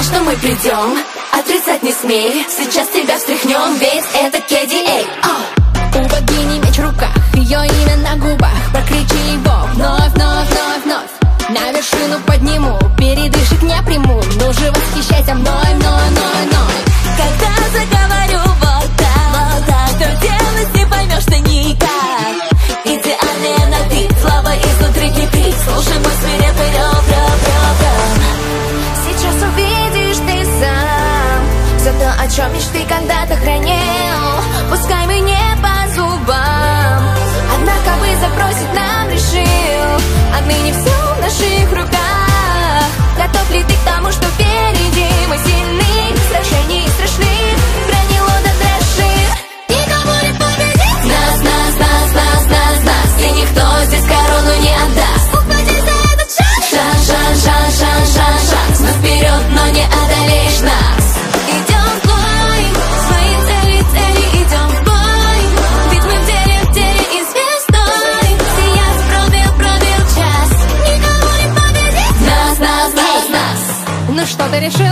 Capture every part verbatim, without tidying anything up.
что мы придем, отрицать не смей. Сейчас тебя встряхнем, ведь это кей ди эй. У богини меч в руках, ее имя на губах. Прокричи его вновь, вновь, вновь, вновь. На вершину подниму, передышек не приму. Ну же восхищайся мной, мной, мной, мной. Когда заговорю вот так, вот так, то делать не поймешь ты никак. Идеальная на ты, слава изнутри кипит. Слушай мой свирепый рев, рев, рев, рев. Сейчас увидишь ты сам все то, о чем мечты когда-то хранил. Пускай мы не по зубам, однако вы запросить нам решил. Отныне все в наших руках. Готов ли ты к тому, что впереди? Мы сильны, сражений страшны, бронило до дрожит. Никому не победить Нас, нас, нас, нас, нас, нас. И никто здесь корону не отдаст. Ухватись за этот шанс. Шанс, шанс, шанс, шанс, шанс, шанс. Мы вперед, но не одолеешь нас. Идем в бой, свои цели, цели, идем в бой. Ведь мы в деле, в деле и звездой. Сейчас пробил, пробил час. Никого не победить Нас, нас, нас, нас. Ну что, ты решил?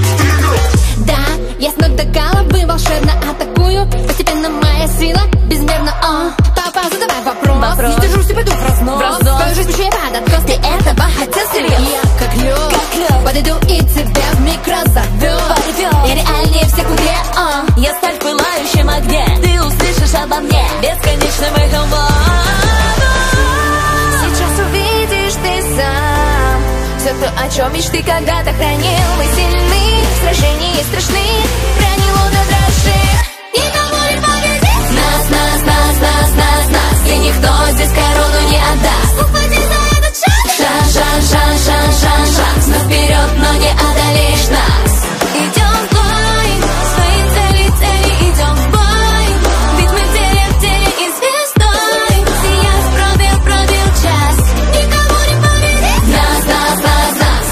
Да, я с ног до головы волшебно атакую. Постепенно моя сила безмерно. О, папа, задавай вопрос, Вопрос. Не держусь и пойду в разнос, В разнос. Твою жизнь пущу я под откос. Ты этого хотел серьез? Я как лед, Как лед. подойду и тебя вмиг разорвет. Порвет. Я реальнее всех в игре. О, Я сталь в пылающем огне. Ты услышишь обо мне бесконечным эхом воду. сейчас увидишь ты сам все то, о чем мечты когда-то хранил. Мы сильны, сражения страшны, бронило до дрожит. Никому не победить Нас, нас, нас, нас, нас, нас. И никто здесь корону не отдаст. Ухватись за этот шанс. Шанс, шанс, шанс, шанс, шанс, шанс. Мы вперед, но не одолеешь нас. Идем в бой, свои цели, цели, идем в бой. Ведь мы в деле, в деле и звездой. Сейчас пробил, пробил час. Никому не победить Нас, нас, нас, нас.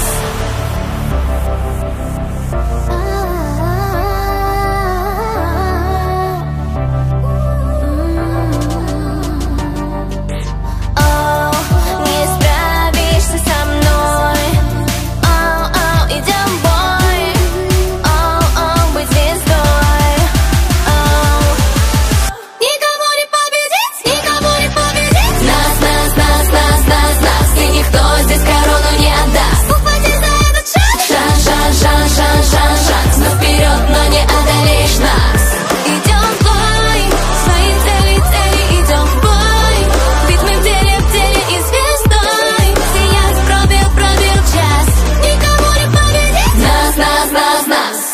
О, не справишься со мной. О, о, идем в бой. О, о, быть звездой. О, никому не победить, никому не победить Нас, нас, нас, нас, нас, нас. И никто здесь корону не отдаст. Ухватись за этот шанс. Шанс, шанс, шанс, шанс, шанс, шанс. Мы вперед, но не одолеешь нас. Идем в бой, свои цели, цели, идем в бой. Ведь мы в деле, в деле и звездой. Сейчас пробил, пробил час. Никому не победить Нас, нас, нас, нас.